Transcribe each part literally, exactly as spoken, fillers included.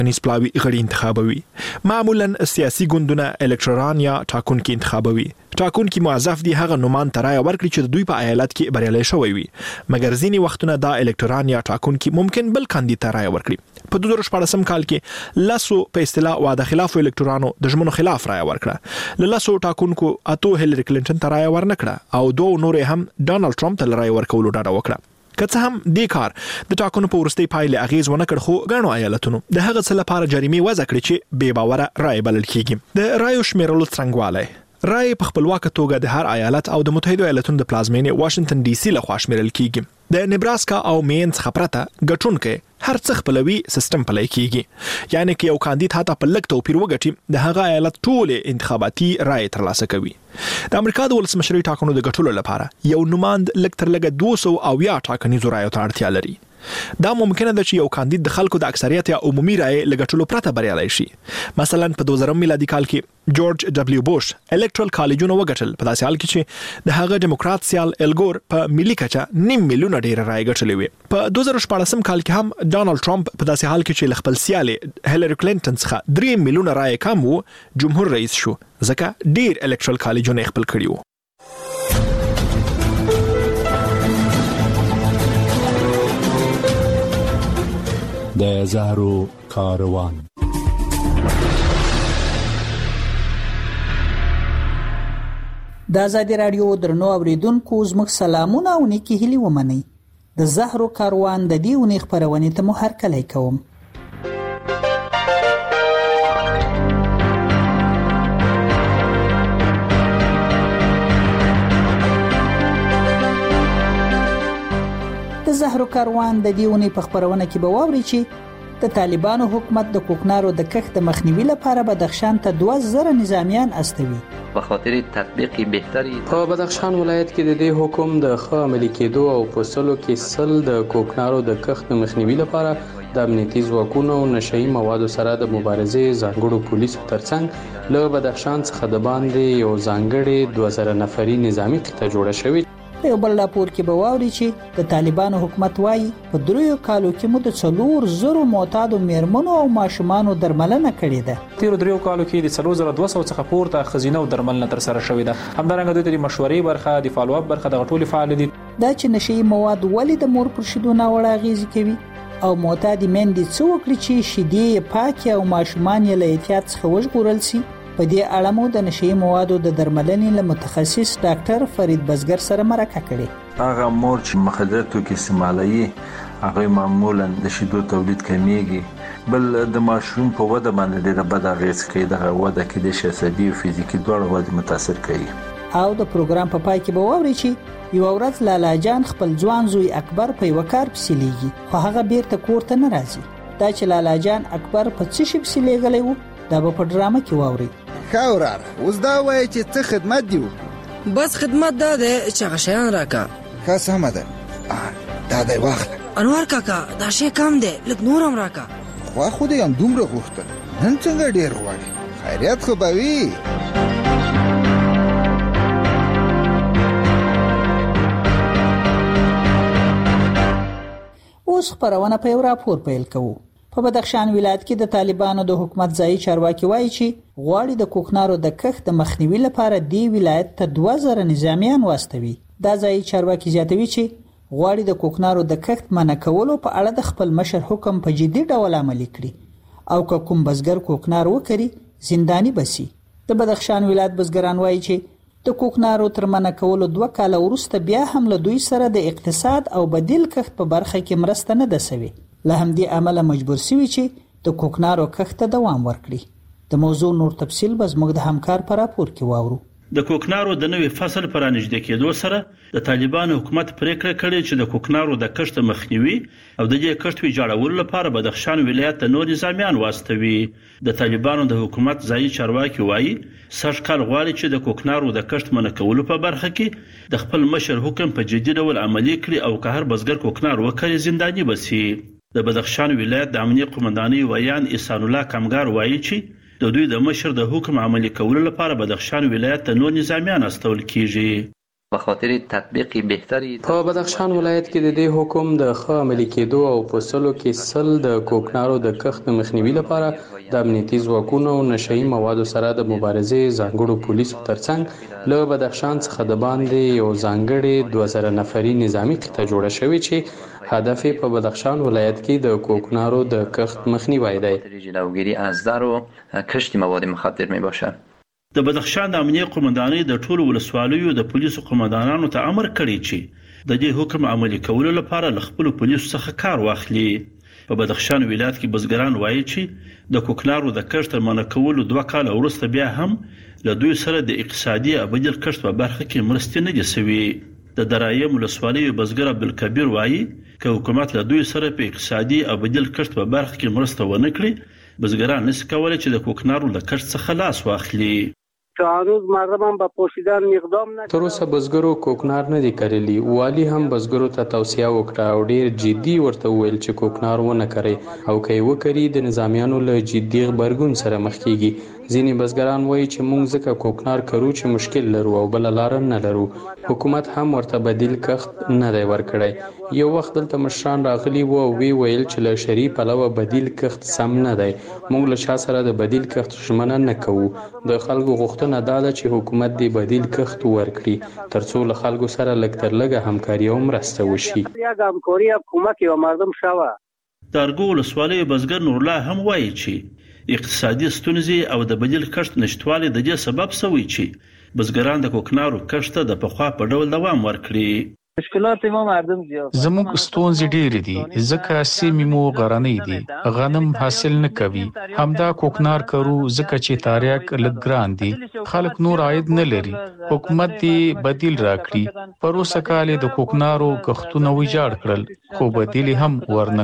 نسپلاوي غړي انتخابوي. معمولا سیاسي ګوندونه الکتوران یا ټاکنکي انتخابوي. ټاکنکي موظف دي هغه نومان ترای ورکړي چې دوی په ایالت کې بریالي شوی وي. مګر ځینی وختونه دا الکتوران یا ټاکنکي ممکن بل کاندید ترای ورکړي. په دوه زره شپږم کال کې لاسو په اصطلاح واده خلاف الکتورانو د ژمنو خلاف رای ورکړه. لاسو ټاکنکو اتو هیلری کلینټن ترای ورنکړه او دوه نور هم ډانلډ ټرمپ ته رای ورکولو ډاډه وکړه. که څه هم د کار د ټاکنو په ورستۍ پایلې اغیز ونه کړ خو غاڼو ایالتونو د هغه څه لپاره جریمې وضع کړې چې بې باوره رای بلل کیږي. د رایو شمیرلو څنګهوالی رای په خپلواک توګه د هر ایالت او د متحده ایالاتونو د پلازمینې واشنگټن ډي سي لخوا شمیرل کیږي. د نیبراسکا او مین څخه پرته ګټونکي هر څه خپلوي سیستم پلی کیږي. یعنی که یو کاندید هاته په لږ توپیر وګټي د هغه ایالت ټول انتخاباتي رای ترلاسه کوي. د امریکا د ولسمشرۍ ټاکنو د ګټلو لپاره یو نوماند لږ تر لږه دوه سوه او یا ټاکنیزو رایو ته اړتیا لري. دا ممکنه ده چې یو کاندید د خلکو د اکثریت یا عمومي رای لګټلو پرته بریالي شي. مثلا په دوه زره میلادي کال کې جورج دبلیو بوش الکټرال کالجونه وګټل په داسې حال کې چې د هغه دیموکرات سیال الګور په ملي کچه نیم میلیون ډیر رای ګټلې وي. په دوه زره شپږم کال کې هم ډانلډ ټرمپ په داسې حال کې چې خپل سیال هیلری کلینټن څخه درې میلیون رای کم وو جمهور رئیس شو ځکه ډیر الکټرال کالجونه خپل کړی وو. د زهرو کاروان. د آزادي رادیو درنو اوریدونکو زموږ سلامونه او نیکی هیلې ومنئ. د زهرو کاروان د دې اونۍ خپرونې ته مو هرکلی کوم. د زهرو کاروان د دې اونۍ په خپرونه کې به واوري چې د طالبانو حکومت د کوکنارو د کښت د مخنیوي لپاره بدخشان ته دوه زره نظامیان استوي. به خاطر تطبیق بهتری په بدخشان ولایت کې د دې حکم د ښه عملي کېدو او په سلو کې سل د کوکنارو د کښت د مخنیوي لپاره د امنیتي ځواکونو او نشئی موادو سره د مبارزې ځانګړو پولیسو ترڅنګ له بدخشان څخه د باندې یو ځانګړي دوه زره نفري نظامی قطعه جوړه شوې. په یو بل راپور کې به واوري چې د طالبانو حکومت وایي په دریو کالو کې مو د څلور زرو معتادو میرمنو او ماشومانو درملنه کړې ده. تیرو دریو کالو کې د څلور زره دوه سوه څخه پورته ښځینه او درملنه ترسره شوې ده. همدارنګه دوی ته د مشورې برخه د فالو اپ برخه دغه ټولې فعال دي. دا چې نشئی مواد ولې د مور پر شیدو ناوړه اغېزې کوي او معتادې میندې څه وکړي چې شیدې پاکې او ماشومان یې له احتیاط څخه وژغورل شي. په دې اړه مو د نشئی موادو د درملنې له متخصص ډاکټر فرید بزګر سره مرکه کړې. هغه مور چې مخدر توکي استعمالوي هغه معمولا د شیدو تولید کمیږي. بل د ماشوم په وده باندې ډېره بد اغېز کوي. دغه وده کې د عصبي او فزیکي دواړو وده متاثر کوي. او د پروګرام په پای کې به واوري چې یو ورځ لالا جان خپل ځوان زوی اکبر په یو کار پسې لیږي خو هغه بیرته کور ته نه راځي. دا چې لالا جان اکبر په څه شي پسې لیږلی وو دا به په ډرامه کې واوري. خاوراره اوس دا وایي چې څه خدمت دیو؟ بس خدمت دا ده چې هغه شیان راکا. ښه سمه ده دا دی واخله. انوار کاکا دا شی کم دی لږ نور هم راکا. خوا خو دې هم دومره غوښتل نن څنګه ډېر غواړي؟ خیریت خو به وي. اوس خپرونه په یو راپور پیل کوو. په بدخشان ولایت کې د طالبانو د حکومت ځایي چارواکي وایي چې غواړي د کوکنارو د کښت د مخنیوي لپاره دی ولایت ته دوه زره نظامیان واستوي. دا ځایي چارواکي زیاتوي چې غواړي د کوکنارو د کښت منع کولو په اړه د خپل مشر حکم په جدي ډول عملي کړي او که کوم بزګر کوکنار وکړي زنداني بسي. د بدخشان ولایت بزګران وایي چې د کوکنارو تر منع کولو دوه کاله وروسته بیا هم له دوی سره د اقتصاد او بدیل کښت په برخه کې مرسته نه ده سوې. له همدې امله مجبور شوي چې د کوکنارو کښت ته دوام ورکړي. د موضوع نور تفصیل به زموږ د همکار په راپور کې واورو. د کوکنارو د نوې فصل پر انځدې کېدو سره د طالبانو حکومت پریکړه کړې چې د کوکنارو د کښت مخنیوي او د دې کښت ویجاړولو لپاره بدخشان ولایت ته نور نظامیان واستوي. د طالبانو د حکومت ځایي چارواکي وایي سږ کال غواړي چې د کوکنارو د کښت منع کولو په برخه کې د خپل مشر حکم په جدي ډول عملي کړي او که هر بزګر کوکنار وکړي زنداني بسي. د بدخشان ولایت د امنیه قومندانۍ ویان احسان الله کمګار وایي چې د دوی د مشر د حکم عملي کولو لپاره بدخشان ولایت ته نور نظامیان استول کیږي. به خاطر تطبیق بهتری. په بدخشان ولایت کې د دې حکم د ښه عملي کېدو او په سلو کې سل د کوکنارو د کښت مخنیوي لپاره د امنیتي ځواکونو او نشهیي موادو سره د مبارزې ځانګړو پولیسو ترڅنګ له بدخشان څخه د باندې یو ځانګړې دوه زره نفري نظامي قطعه جوړه شوې چې هدف یې په بدخشان ولایت کې د کوکنارو د کښت مخنیوی دی. جلوگیری از در و کشت مواد مخدر می باشد. د بدخشان د امنیه قومندانۍ د ټولو ولسوالیو د پولیسو قومندانانو ته امر کړی چې د دې حکم عملي کولو لپاره له خپل پولیسو څخه کار واخلي. په بدخشان ولایت کې بزګران وایي چې د کوکنارو د کښت منع کولو دوه کال وروسته بیا هم له دوی سره د اقتصادي ابدیل کښت په برخه کې مرستې نه دي سوي. د درایم ولسوالیو بزګر عبدالکبیر وایي که حکومت له دوی سره په اقتصادي ابدیل کښت په برخه کې مرسته ونه کړي بزګران نشي کولای چې د کوکنارو له کښت څخه لاس واخلي. هنوز مردم هم به پوشیدن اقدام نکردن. تر اوسه بزګرو کوکنار نه دی کرلی. والی هم بزګرو ته توصیه وکړه او ډیر جدي ورته ویل چې کوکنار ونه کوي او کوي وکړي د نظامیانو له جدي خبرګون سره مخ کیږي. ځینې بزګران وایي چې موږ ځکه کوکنار کرو چې مشکل لرو او بل لار نه لرو. حکومت هم ورته بدیل کښت نه دی ورکړی. یو وخت دلته مشران راغلي وو او وی ویل چې له شری پلوه بدیل کښت سم نه دی. موږ له چا سره د بدیل کښت ژمنه نه کوو. د خلکو غوښتنه دا ده چې حکومت دې بدیل کښت ورکړي ترڅو له خلکو سره لږ تر لږه همکاري او مرسته وشي. یک همکاری او کمک او مردم شوه. د ارګو ولسوالۍ بزګر نورالله هم وایي چې اقتصادي ستونزې او د بدیل کښت نشټوالی د دې سبب شوی چې بزګران د کوکنارو کښت د پخوا په ډول دوام ورکړي. مشکلات ما مردم زیات. زموږ ستونزې ډېرې دي ځکه سیمې مو غرنۍ دي. غنم حاصل نه کوي. همدا کوکنار کرو ځکه چې تاریاک لږ ګران دي. خلک نور عاید نه لري. حکومت دې بدیل راکړي. پر اوسه کال د کوکنارو کښتونه ویجاړ کړل خو بدیل هم ورنه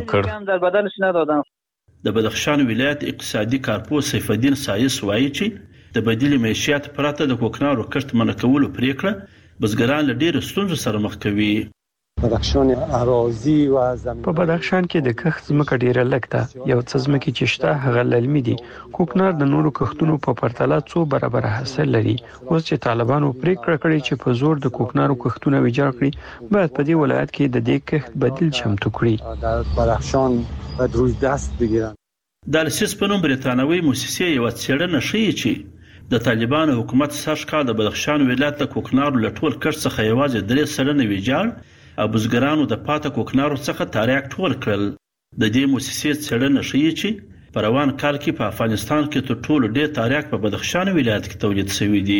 کړ. د بدخشان ولایت اقتصادي کارپوه سیف الدین سایس وایي چې د بدیل معیشت پرته د کوکنارو کښت منع کولو پریکړه بزګران له ډېرو ستونزو سره مخ کوي. بدخشان اراضي و زمین په بدخشان کې د کښت ځمکه ډیره لږ ده. یو څه ځمکې چې شته هغه للمي دي. کوکنار د نورو کښتونو په پرتله څو برابر حاصل لري. اوس چې طالبانو پریکړه کړې چې په زور د کوکنارو کښتونه ویجاړ کړي باید په دې ولایت کې د دې کښت بدیل چمتو کړي. در بدخشان باید روی دست بگیرن. د السیس په نوم بریتانوي موسسې یو څېړنه ښیي چې د طالبانو حکومت سږ کال د بدخشان ولایت د کوکنارو له ټول کښت څخه یوازې درې سلنه ویجاړ او بزګرانو د پاته کوکنارو څخه تاریاک ټول کړل. د دې موسسې څېړنه ښیي چې په روان کال کې په افغانستان کې تر ټولو ډېر تاریاک په بدخشان ولایت کې تولید شوی دی.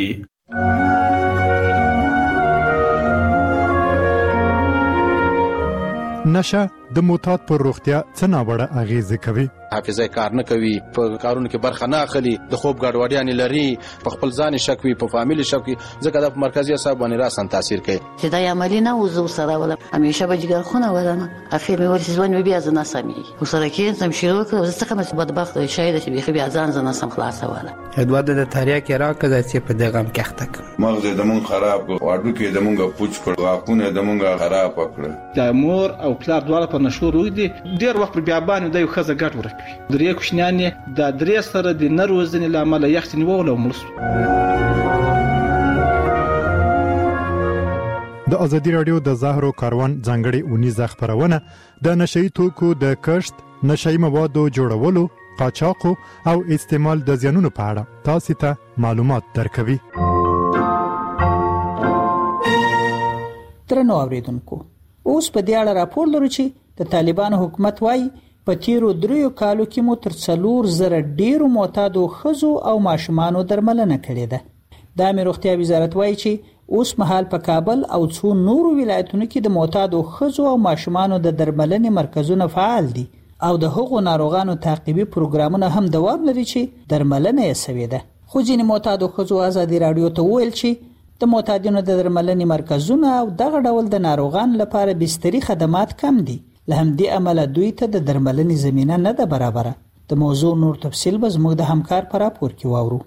نشه د معتاد پر روغتیا څه ناوړه اغیزه کوي. حافظه کار نه کوي، په کارونو کې برخه نه اخلي، د خوب ګډوډیاں لري، په خپل ځان شک وي، په فامیل شک وي، ځکه د مرکزی اعصاب باندې راسن تاثیر کوي. چې دا عملی نه وزو سره ولا همیشه به جګر خونه ولنه اخیر مې ورسې ځوان بیا ځنه سمي وسره کې سم شروع کړ زه څنګه مې بدبخت شاید چې بیا بیا ځان ځنه سم خلاص ولا ادواد د تاریخ راکړه چې په دغه مکختک مغز د مون خراب واړو کې د مونږه پوچ کړ واکونه د مونږه خراب کړ. د مور او پلار دواړه په نشو روي دي ډیر وخت بیا باندې د یو خزه ګټ ورکوي. درې کوښنیانې د درې سره د نروزنې لامل یختنی وول او مرسو. د ازادي رادیو د زهرو کاروان ځانګړي اونیزه خبرونه د نشئی توکو د کښت، نشئی موادو جوړولو، قاچاق او استعمال د زیانونو په اړه تاسو ته معلومات درکوي. درنو اوریدونکو، اوس په دې اړه راپور لرو چې د طالبانو حکومت وايي په تیرو دریو کالو کې مو تر څلور زره ډیرو معتادو ښځو او ماشومانو درملنه کړې ده. د امنیت روغتیا وزارت وايي چې اوس مهال په کابل او څو نورو ولایتونو کې د معتادو ښځو او ماشومانو د درملنې مرکزونه فعال دي او د هغو ناروغانو تعقیبي پروګرامونه هم دوام لري چې درملنه یې سوې ده. خو ځینې معتادو ښځو ازادي رادیو ته وویل چې د معتادینو د درملنې مرکزونه او دغه ډول د ناروغانو لپاره بستري خدمات کم دي. له همدې امله دوی ته د درملنې زمینه نه ده برابره. د موضوع نور تفصیل به زموږ د همکار په راپور کې واورو.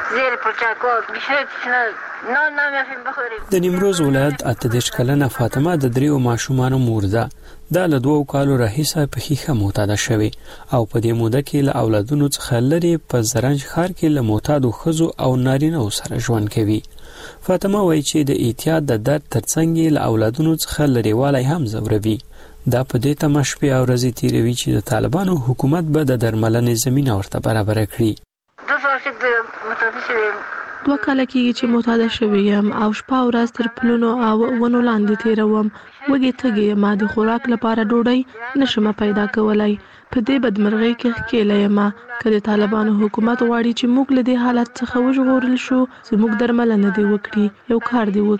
د نیمروز ولایت اته دېرش کلنه فاطمه د دریو ماشومانو مور ده. دا له دوو کالو راهیسه په ښیښه معتاده شوې او په دې موده کې له اولادونو څخه لرې په زرنج ښار کې له معتادو ښځو او نارینه‌و سره ژوند کوي. فاطمه وایي چې د احتیاط د درد ترڅنګ له اولادونو څخه لريوالی هم زوروي. دا په دې تمه شپې او ورځې تیروي چې د طالبانو حکومت به د درملنې زمینه ورته برابره کړي. دوه کاله کېږي چې معتاده شوې یم او شپه ورځ تر پلونو او ونو لاندې تېروم. وږې تږې یم، د خوراک لپاره ډوډۍ نشم پیدا کولی. په دې بدمرغۍ کې ښکېله یم. که د طالبانو حکومت غواړي چې موږ له دې حالت څخه وژغورل شو، زموږ درملنه دې وکړي، یو کار دې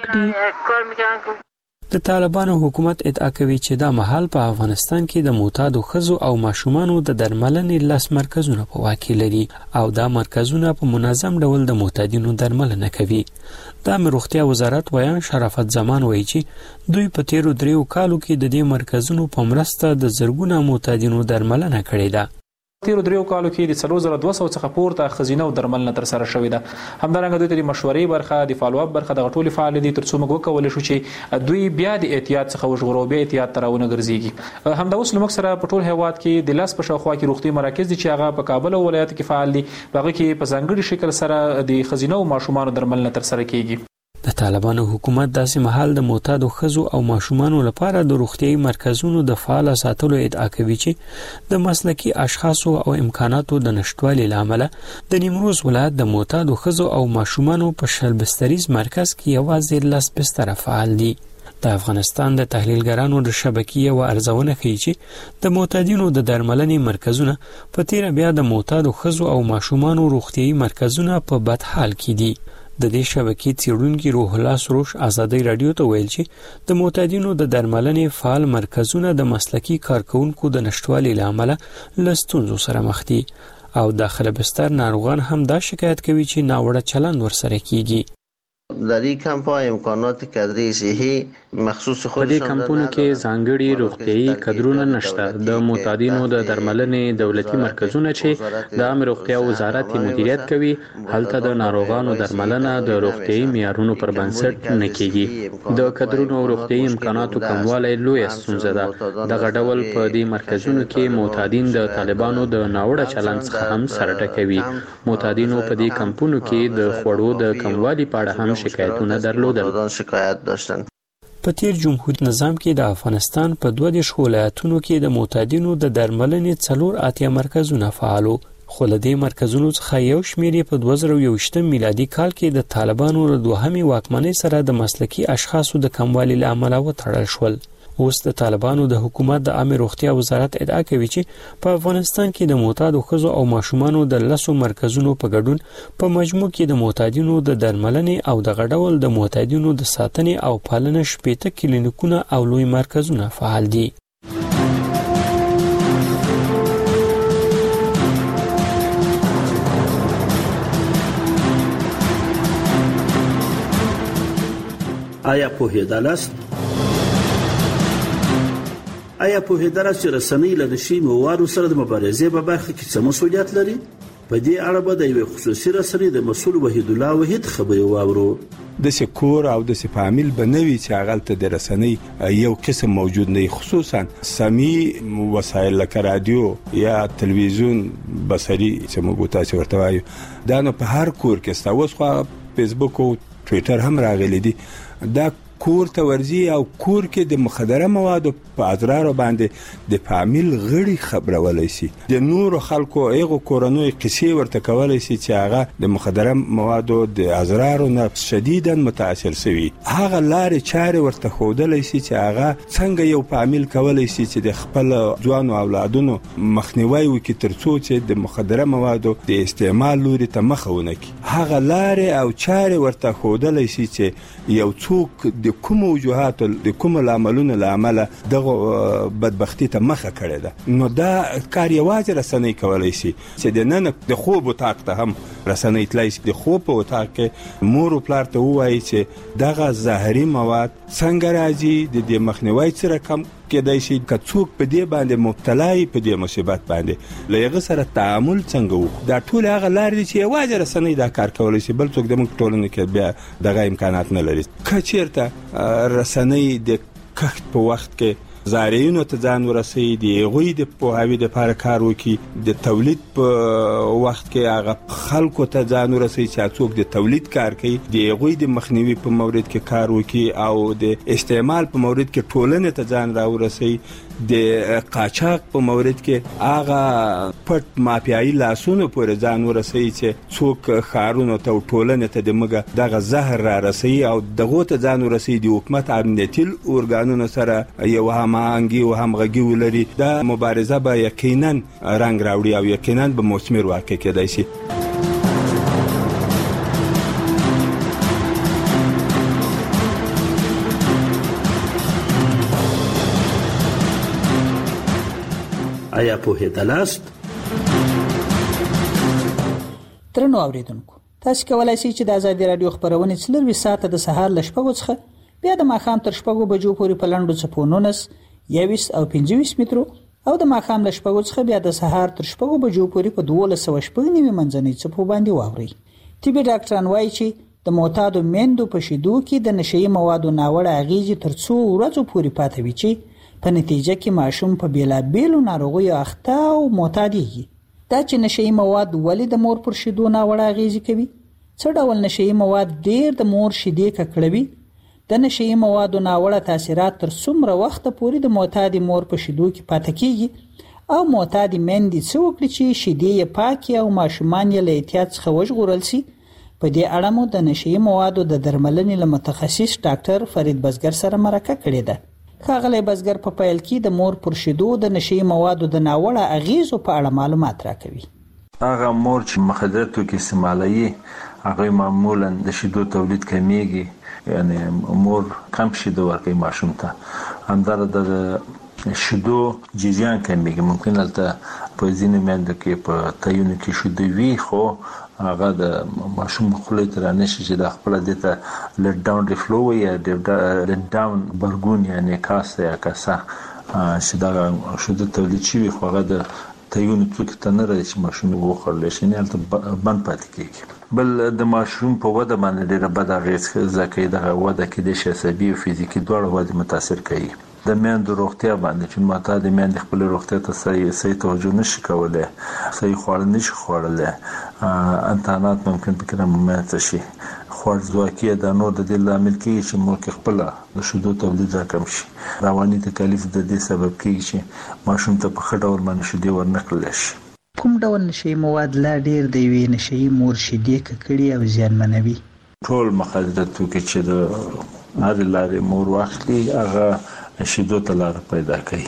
وکړي. د طالبانو حکومت ادعا کوي چې دا مهال په افغانستان کې د معتادو ښځو او ماشومانو د درملنې لس مرکزونه په واک کې لري او دا مرکزونه په منظم ډول د معتادینو درملنه کوي. د عامه روغتیا وزارت ویان شرافت زمان وایي چې دوی په تیرو دریو کالو کې د دې مرکزونو په مرسته د زرګونه معتادینو درملنه کړې ده. تیرو دریو کالو کې د څلور زره دوه سوه څخه پورته ښځینه او درملنه ترسره شوې ده. همدارنګه دوی ته د مشورې برخه، د فالو اپ برخه دغه ټولې فعال دي تر څو موږ وکولی شو چې دوی بیا د احتیاط څخه وژغورو، بیا احتیاط ته راونه ګرځېږي. همدا اوس له موږ سره په ټول هېواد کې د لس په شاوخوا کې روغتي مراکز دي چې هغه په کابل او ولایاتو کې فعال دي. په هغه کې په ځانګړي شکل سره د ښځینه او ماشومانو درملنه ترسره کېږي. د طالبانو حکومت داسې مهال د معتادو ښځو او ماشومانو لپاره د روغتیايي مرکزونو د فعال ساتلو ادعا کوي چې د مسلکي اشخاصو او امکاناتو د نشټوالي لامل د نیمروز ولایت د معتادو ښځو او ماشومانو په شل بستریز مرکز کې یوازې لس بستر فعال دي. د افغانستان د تحلیلګرانو د شبکې او ارزونه کوي چې د معتادینو د درملنې مرکزونه په تیر بیا د معتادو ښځو او ماشومانو روغتیايي مرکزونه په بد حال کې دي. د دې شبکې څېړونکي روح الله سروش ازادي رادیو ته ویل چې د معتادینو د درملنې فعال مرکزونه د مسلکي کارکونکو د نشټوالي لامل له ستونزو سره مخ دي او داخله بستر ناروغان هم دا شکایت کوي چې ناوړه چلند ورسره کیږي. در این کمپ ها امکانات کادری صحی مخصوص خودشان په دې کمپونو کې ځانګړي روغتیايي کادرونه نشته. د معتادینو د درملنې دولتي مرکزونه چې د عامه روغتیا وزارت مدیریت کوي، هلته د ناروغانو درملنه د روغتیايي معیارونو پر بنسټ نه کیږي. د کادرونو او روغتیايي امکاناتو کموالی لویه ستونزه ده. دغه ډول په دې مرکزونو کې معتادین د طالبانو د ناوړه چلند څخه هم سر ټکوي. معتادینو په دې کمپونو کې د خوړو د کموالي په اړه هم شکایتونه درلودل. شکایت داشتن. په تیر جمهوریت نظام کې د افغانستان په دوه دیرش ولایتونو کې د معتادینو د درملنې څلور اتیا مرکزونه فعالو، خو له دې مرکزونو څخه یو شمېر په دوه زره یوویشتم میلادي کال کې د طالبانو له دوهمې واکمنۍ سره د مسلکي اشخاصو د کموالي له امله وتړل شول. اوس د طالبانو د حکومت د عامه روغتیا وزارت ادعا کوي چې په افغانستان کې د معتادو ښځو او ماشومانو د لسو مرکزونو په ګډون په مجموع کې د معتادینو د درملنې او دغه ډول د معتادینو د ساتنې او پالنې شپېته کلینیکونه او لوی مرکزونه فعال دي. آیا پوهېدلاست؟ آیا پوهېدلاست چې رسنۍ له نشي موادو سره د مبارزې په برخه کې څه مسؤلیت لري؟ په دې اړه به د یوې خصوصي رسنۍ د مسؤل وحید الله وحید خبرې واورو. داسې کور او داسې فامیل به نه وي چې هغلته د رسنۍ یو قسم موجود نه وي، خصوصا سمي وسایل لکه رادیو یا تلویزیون بصري چې موږ تاسو ورته وایو، دا نو په هر کور کې ستا. اوس خو فیسبوک او ټویټر هم راغلي دي. دا کور ته ورځي او کور کې د مخدره موادو په اضرارو باندې د فامیل غړي خبرولای شي. د نورو خلکو ایغو کورنوي قصې ورته کولای شي چې هغه د مخدره موادو د اضرارو نه شدیداً متاثر شوي. هغه لارې چارې ورته ښودلی شي چې هغه څنګه یو فامیل کولای شي چې د خپل ځوانو اولادونو مخنیوي وکړي تر څو چې د مخدره موادو د استعمال لوري ته مخه ونه کړي. هغه لارې او چارې ورته ښودلی شي چې یو څوک د کوم وجوهات د کوم لاملونو لامل دغه بدبختی ته مخه کړې ده. نو دا کار یوازې رسنۍ کولای شي چې د نن د خوب اتاق ته هم رسنۍ تلای شي. د خوب په اتاق کې مور او پلار ته ووایي چې دغه زهري مواد څنګه راځي، د دې مخنیوي سره کم کېدای شي. که څوک په دې باندې مبتلا وي، په دې مصیبت باندې له هغه سره تعامل څنګه وکړو. دا ټول هغه لارې دي چې یوازې رسنۍ دا کار کولی شي، بل څوک زموږ ټولنه کې بیا دغه امکانات نه لري. که چېرته رسنۍ د کښت په وخت کې زارعینو ته ځان ورسي د غوي د پوهاوی د لپاره کار وکړي د تولید په وخت کې هغه خلکو ته ځان ورسي چې څوک د تولید کار کوي د غوي د مخنیوي په مورد کې کار وکړي او د استعمال په مورد کې ټولنه ته ځان راورسي د قاچاق په مورد کې هغه پټ مافیایي لاسونو پورې ځان ورسي چې څوک خارونو ته ټولنه ته د مګه دغه زهر را رسي او دغه ته ځان ورسي د حکومت امنیتي اورګانونو سره یو هماهنګي او همغږي ولري د مبارزه به یقینا رنګ راوړي او یقینا به مثمر واقع کېدای شي. آیا پوهېدلاست؟ درنو اوریدونکو، تاسو کولای شئ چې د ازادي رادیو خبرونه څلور ساعته د سهار ل شپږو څخه بیا د ماښام تر شپږو بجو پورې په لنډو څپو نولس، یویس او پنځه ویشت مترو او د ماښام ل شپږو څخه بیا د سهار تر شپږو بجو پورې په دولس سوه شپږ نوي منځنۍ څپو باندې واورئ. طبي ډاکټران وایي چې د معتادو میندو په شیدو کې د نشهیي موادو ناوړه اغېزې تر څو ورځو پورې پاتې وي چې په نتیجه کې ماشوم په بیلابیلو ناروغیو اخته او معتادېږي. دا چې نشهیي مواد ولې د مور پر شیدو ناوړه اغېزې کوي؟ څه ډول نشهیي مواد ډېر د مور شیدې ککړوي؟ د نشهیي موادو ناوړه تاثیرات تر څومره وخته پورې د معتادې مور په شیدو کې پاتې کېږي او معتادې میندې څه وکړي چې شیدې یې پاکې او ماشومان یې له احتیاط څخه وژغورل شي؟ په دې اړه مو د نشهیي موادو د درملنې له متخصص ډاکټر فرید بزګر سره مرکه کړې ده. ښاغلی بزګر په پیل کې د مور پر شیدو د نشهیي موادو د ناوړه اغېزو په اړه معلومات راکوي. هغه مور چې مخدره توکي استعمالوي هغه معمولا د شیدو تولید کمیږي، یعنی مور کم شیدو ورکوي ماشوم ته، همدارنګه د شیدو جریان کمیږي. ممکن هلته په ځینو میندو کې په تایونو کې شیدو وي خو هغه د ماشوم خولې ته رانشي چې د خپل د ته لټ ډاون ریفلو یا لټ ډاون برګون یا نکاسه یا کاسه چې دا شیدو تولید شي خو هغه د تایونو توکي ته نه راځي چې ماشوم وخورل شي نه هلته بند پاتې کېږي. بل د ماشوم په وده باندې ډېره بده اغېز ځکه دغه وده کې د عصبي او فزیکي دواړه وده متاثر کوي. د میندو روغتیا باندې چې معتاد میندې خپل روغتیا ته صحیح صحیح توجه نشي کولای، صحیح خواړه نشي خوړلی، انتانات ممکن پکې رامنځته شي، خوارځواکي د نور د دې لامل کېږي چې مور کې خپله د شیدو تولید راکم شي. رواني تکالیف د دې سبب کېږي چې ماشوم ته په ښه ډول باندې شیدې ورنکړلی شي. کوم ډول نشهیي مواد لا ډېر د یوې نشهیي مور شیدې ککړي او زیانمنوي؟ ټول مخدره توکي چې د هرې لارې مور واخلي هغه شیدو ته لار پیدا کوي.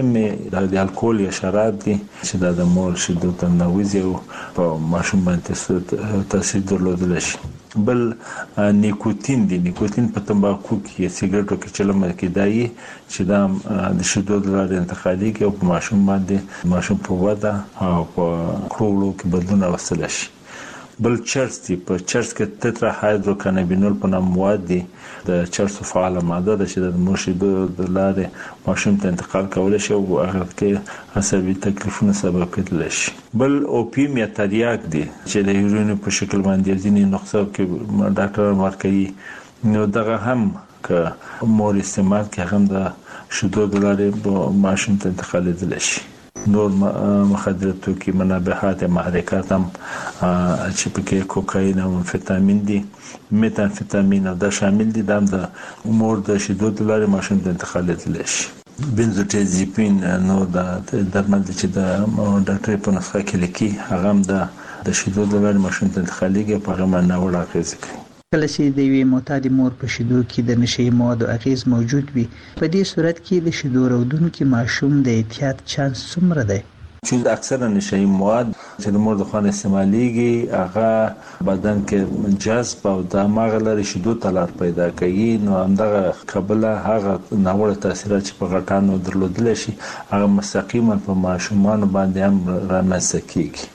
مهم د الکول یا شراب دي چې دا د مور شیدو ته نوځي او په ماشوم باندې تاثیر درلودلی شي. بل نیکوتین دی، نیکوتین په تمباکو کې سیګریټو کې چلم کې دایي چې دا د شیدو د لارې انتقالېږي او په ماشوم باندې ماشوم په وده او په کړو کې بدلون راوستلی شي. بل چرس دی، په چرس کې تترا هایدروکانابینول په نام مواد دي، د چرسو فعاله ماده ده چې د مور شیدو د لارې ماشوم ته انتقال کولی شي او هغه کې عصبي تکلیفونه سبب کېدلی شي. بل اوپیم یا تریاک دی چې د هیروین په شکل باندې ځینې نسخو کې ډاکټران ورکوي، نو دغه هم که مور استعمال کوي هغه هم د شیدو د لارې ماشوم ته انتقالېدلی شي. نور مخدره توکي منبهات یا محرکات هم چې پکې کوکاین او امفیتامین دي، میتامفیتامین او دا شامل دي، دا هم د مور د شیدو د لارې ماشوم ته انتقالېدلی شي. بنزوډیازپین نو دا درمل دي چې د ډاکټر په نسخه کې لیکي، هغه هم د شیدو د لارې ماشوم ته انتقالېږي په هغه باندې ناوړه اغېزې کوي. کله چې د یوې معتادې مور په شیدو کې د نشهیي موادو اغېز موجود وي، په دې صورت کې د شیدو راوړونکي ماشوم د احتیاط چانس څومره دی؟ چې اکثره نشهیي مواد چې د مور د خوا استعمالېږي هغه بدن کې جذب او د هماغه لارې شیدو ته لار پیدا کوي، نو همدغه کبله هغه ناوړه تاثیرات چې په غټانو درلودلی شي هغه مستقیما په ماشومانو باندې هم رامنځته کېږي.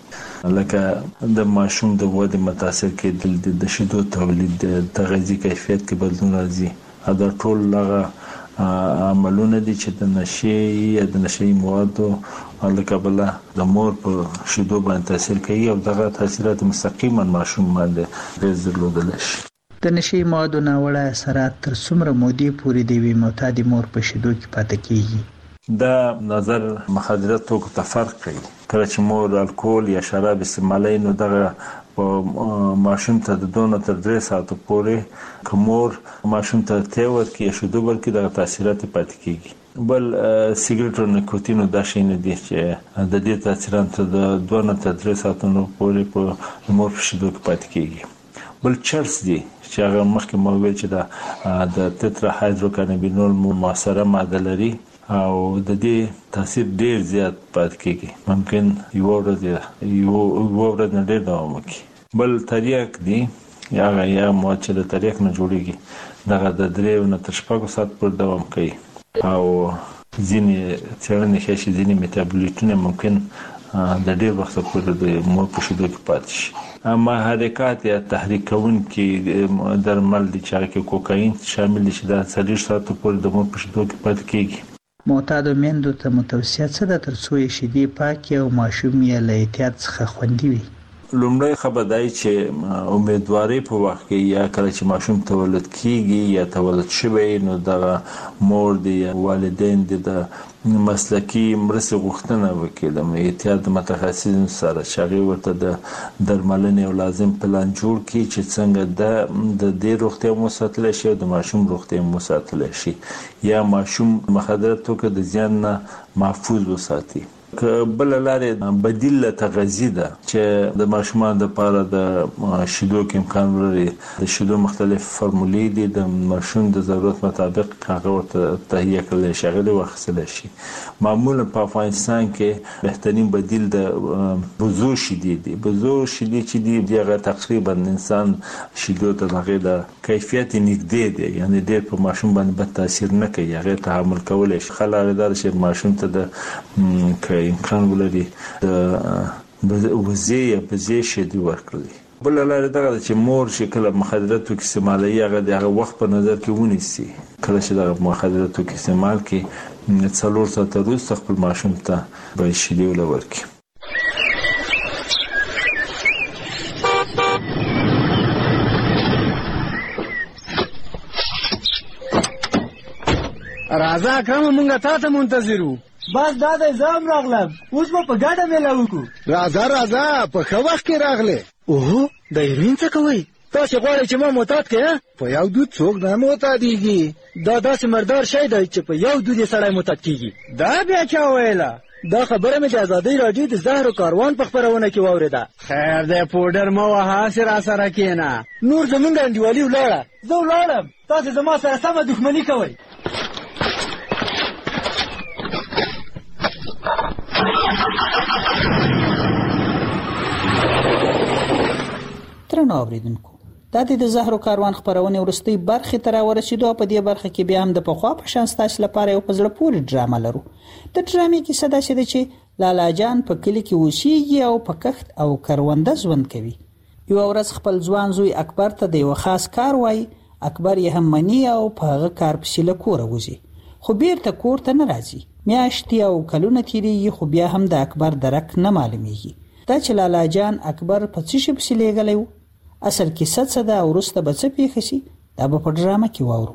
لکه د ماشوم د ودې متاثر کېدل، د شیدو تولید، د غذایي کیفیت کې بدلون راځي، دا ټول هغه عملونه دي چې د نشې یا د نشهیي موادو له کبله د مور په شیدو باندې تاثیر کوي او دغه تاثیرات مستقیما ماشوم باندې اغېز درلودلی شي. د نشهیي موادو ناوړه اثرات تر څومره مودې پورې د یوې معتادې مور په شیدو کې پاتې کېږي؟ دا نظر مخدره توکو ته فرق کوي. کله چې مور الکول یا شراب استعمالوي نو دغه ماشوم ته د دوه تر درې ساعتو پورې کومور ماشوم ته ته ورکړي یا شیدو ورکړي دغه تاثیرات پاتې کیږي. بل سیګریټ او نیکوتین دا شی نه دي چې د دې تاثیرات ته د دوه تر درې ساعتو پورې په مور په شیدو کې پاتې کیږي. بل چرس دي چې هغه مخکې مو ویل چې دا د تترا هایدروکانابینول مؤثره ماده لري او د دې تاثیر ډیر زیات پاتې کیږي. ممکن یو ورځ یو ورځ نه ډیر دوام وکړي. بل تریاک دي یا یا مو چې د تریاک نه جوړیږي دغه د درې نه تر شپږ ساعت پورې دوام کوي او ځینې څېړنې ښیي چې ځینې میټابولیټونه ممکن د ډیر وخت پورې د مور په شیدو کې پاتې شي. اما حرکات یا تحریک کوونکي درمل دي چې کې کوکاین شامل دي چې د څلور ساعتو پورې د مور په شیدو کې پاتې کیږي. معتادو میندو ته متوصیه څه ده تر څو یې شیدې پاکې او ماشوم یې له احتیاط څخه خوندي وي؟ لومړی خبر دی چې امیدواري په وخت کې یا کله چې ماشوم تولد کیږي یا تولد شوی نو د مور دی والدین دی د مسلکی مرسته غوښتنه وکړي د احتیاط متخصصین سره چې هغه ورته د درملنې او لازم پلان جوړ کړي چې څنګه د د دې روغتیا مو ساتل شي او د ماشوم روغتیا مو ساتل شي یا ماشوم مخدره توکو د زیان نه محفوظ وساتي. که بل لارې بدیل تغذیه ده چې د ماشومان لپاره د شیدو کې امکان لري. د شیدو مختلف فرمولې دي د ماشوم د ضرورت مطابق هغه ورته تهیه کړل شي غوړي واخیستل شي. معمولا په افغانستان کې بهترین بدیل د بزو شیدې دي. بزو شیدې چې دي هغه تقریبا انسان شیدو ته هغه د کیفیت نږدې دي یعنی ډېر په ماشوم باندې بد تاثیر نه کوي هغه تحمل کولای شي. خلک دا چې ماشوم ته د امکان ولري د وزې یا بزې شیدې ورکړي. بل لاره دا چې مور چې کله مخدره توکي استعمالوي هغه د وخت په نظر کې ونیسي. کله چې د مخدره توکي استعمال کې څلور ساعته وروسته خپل ماشوم ته به شیدې ورکړي. راځه اکرم مونږه تا ته منتظر وو. بس دا د زام راغلم اوس په ګډه میله وکړو. راځه راځه په ښه وخت کې راغلې. اوه د هیروین څه کوئ؟ تاسې غواړئ چې ما معتاد کړې؟ په یو دود څوک نه معتادېږي. دا داسې مردار شی دی چې په یو دود یې سړی معتاد کېږي. دا بیا چا ویله؟ دا خبره مې د ازادۍ راډیو د زهرو کاروان په خپرونه کې واورېده. خیر دی پوډر مه وهه هسې راسره کښېنه. نور زمونږ انډیوالي ولاړه. زه ولاړم تاسې زما سره سمه دښمني کوئ. درنو اوریدونکو دا د زهرو کاروان خبرونه ورستي برخه تر ورسېدو په دې برخه کې بیا هم د پخوا په شان ستاسو لپاره یو پزړه پورې ډرامه لرو. د ډرامې کې صدا شته چې لالا جان په کلی کې اوسېږي او په کښت او کرونده ژوند کوي. یو ورځ خپل ځوان زوی اکبر ته د یو خاص کار وای. اکبر یې هم مني او په هغه کار پسې له کوره وځي خو بیرته کور ته نه راځي. میاشتې او کلونه تیریږي خو بیا هم د اکبر درک نه معلومیږي. دا چې لالا جان اکبر په څه شي پسې لېږلی و اصل کیسه څه ده او وروسته به څه پیښ شي دا به په ډرامه کې واورو.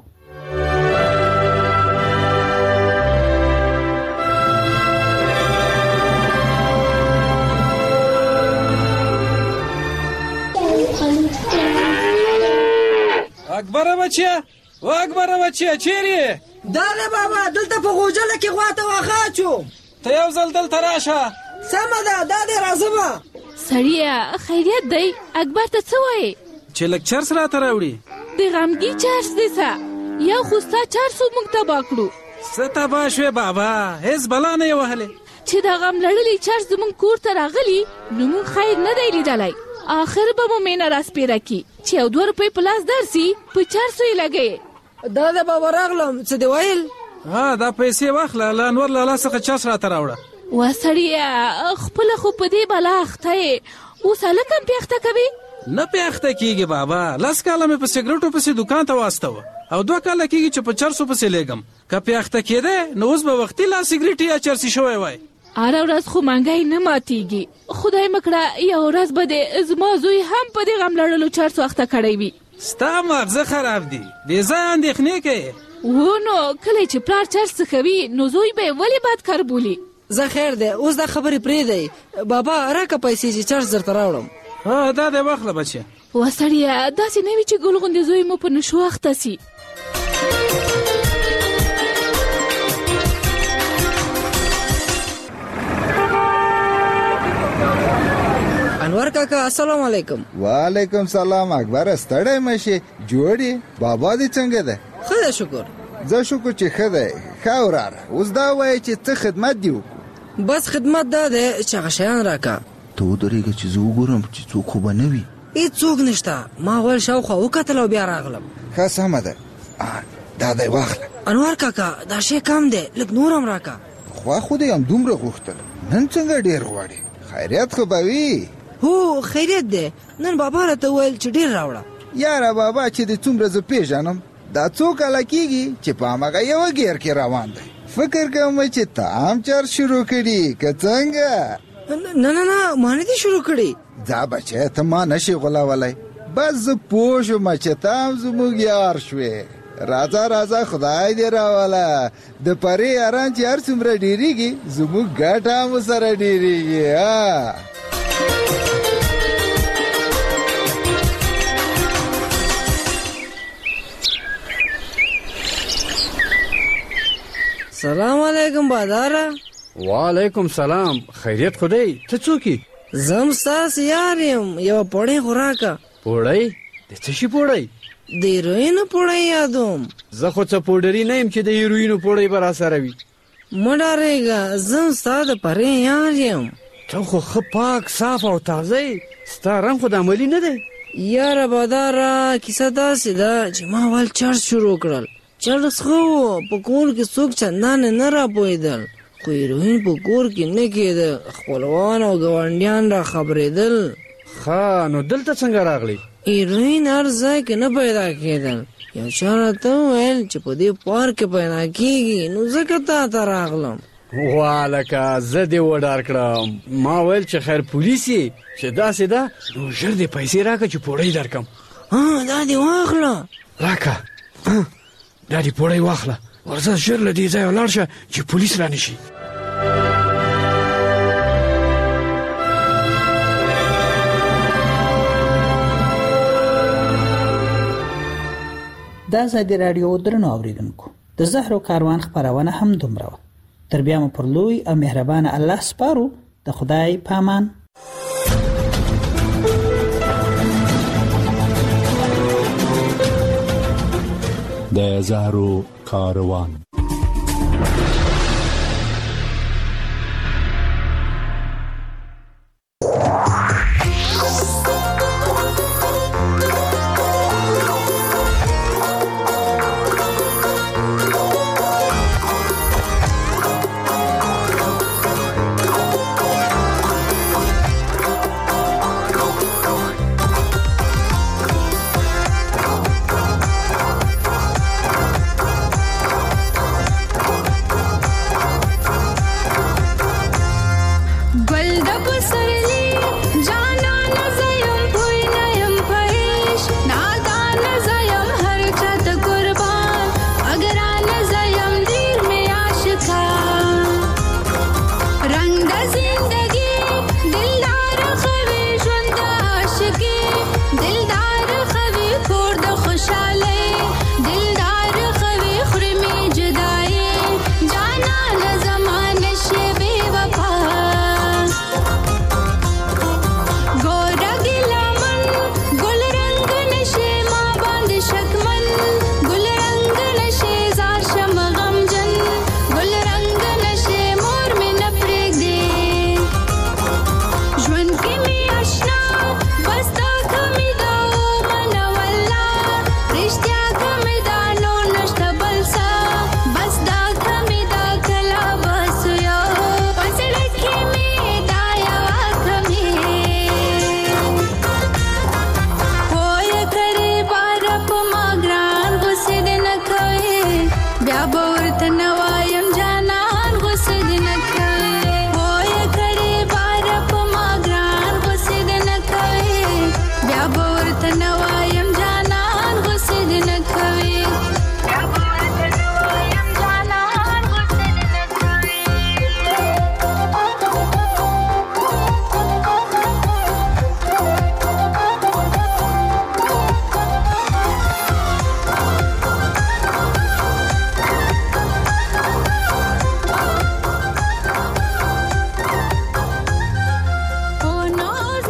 اکبر بچیا و اکبر بچیا چیرې؟ داله بابا دلته په غوجله کې غواته واخا چوم. ته یو ځل دلته راشه. سمه ده دا دې راځمه. سړیه خیریت دی اکبر ته څه وایې؟ چې لږ چرس راته راوړي. د غمګي چرس دی څه یو خو ستا چرسو موږ تباه کړو. څه تباه شوې بابا هېڅ بلا نه یې وهلې. چې د غم لړلي چرس زموږ کور ته راغلي نو موږ خیر نه دی لیدلی. آخر به مو مینه راسپېره کړي چې یو دوه روپۍ په لاس درسي په چرسو یې لګوې. دا د بابا راغلم څه دې ویل؟ ها دا پیسې واخله له انور لالا څخه چرس راته راوړه. وا سړیه خپله خو په دې بلا اخته یې اوس هلک هم پې اخته کوي؟ نه پې اخته کېږي بابا. لس کاله مې په سګرټو پسې دوکان ته واستوه او دوه کاله کېږي چې په چرسو پسې لیږم. که پې اخته کېده نو اوس به وختي لا سګرټ یا چرسي شوی وای. هره ورځ خو منګی نه ماتېږي. خدای مه کړه یو ورځ به دې زما زوی هم په دې غم لړلو چرسو اخته کړی وي. ستا مغزه خراب دي بې ځایه اندېښنې کوې. و نو کله چې پلار چرس څښوي نو زوی به یې ولې بدکار بولي؟ زه خیر دی اوس دا خبرې پرېږدئ. بابا راکه پیسې چې چرس درته راوړم. ها دا دی واخله بچیه. وا سړیه داسې نه وي چې ګل غوندې زوی مو په نشو اخته سي. انور کاکا السلام علیکم. وعلیکم سلام. اکبر ستړی مشي جوړي بابا دې څنګه ده؟ ښه ده شکر. زه شکر چې ښه دی. ښه وراره اوس دا وایي چې څه خدمت دې وکړو؟ بس خدمت دا دی چې هغه شیان راکه. ته ودرېږه چې زه وګورم چې څوک خو به نه وي. هېڅوک نشته. ما ویل شاوخوا وکتل او بیا راغلم. ښه سمه ده. دا دی واخله. انور کاکا دا شی کم دی لږ نور هم راکه. خوا خو دې هم دومره غوښتل نن څنګه ډېر غواړې؟ خیریت خو به وي؟ هو خیریت دی. نن بابا راته ویل چې ډېر راوړه. یاره بابا چې دې څومره زه پیژنم دا څو کاله کېږي چې په هماغه یوه ګیر کې روان دی. فکر کوم چې ته هم چرس شروع کړي که څنګه؟ نه نه نه ما نه دي شروع کړي. ځه بچی ته ما نشي غولولی. بس زه پوه شوم چې ته هم زموږ یار شوې. راځه راځه خدای دې راوله. د پرې یاران چې هر څومره ډېرېږي زموږ ګټه هم سره ډېرېږي. ها سلام علیکم باداره. وعلیکم سلام. خیریت خو دی؟ ته څوک یې؟ زه هم ستاسې یار یم. یوه پوړۍ خو راکه. پوړۍ؟ د څه شي پوړۍ؟ د هیروینو پوړۍ یادوم. زه خو څه پوډري نه یم چې د هیروینو پوړۍ به راسره وي. مه ډارېږه زه هم ستا د پرې یار یم. ته خو ښه پاک صاف او تازه یې. ستا رنګ خو د عملي نه دی. یاره باداره کیسه داسې ده چې ما اول چرس شروع کړل. چرس ښه و په کور کې څوک چندانې نه راپوهېدل خو هیروین په کور کې نه کېده. خپلوان او ګاونډیان را خبرېدل. ښه نو دلته څنګه راغلی؟ هیروین هر ځای کې نه پیدا کېدل. یو چا راته وویل چې په دې پارک کې پیدا کېږي نو ځکه تا ته راغلم. والکه زه دې وډار کړم. ما ویل چې خیر پولیس یې چې داسې ده نو ژر دې پیسې راکړه چې پوړۍ درکړم. ها دا دې واخله. راکړه دا دې پوړۍ واخله. ورځه ژر له دې ځایه ولاړ شه چې پولیس را نشي. دا ازادي راډیو درنو اوریدونکو د زهرو کاروان خبرونه هم دومره وه. تر بیا مو پر لوی او مهربان الله سپارو. د خدای پامان. د زهرو کاروان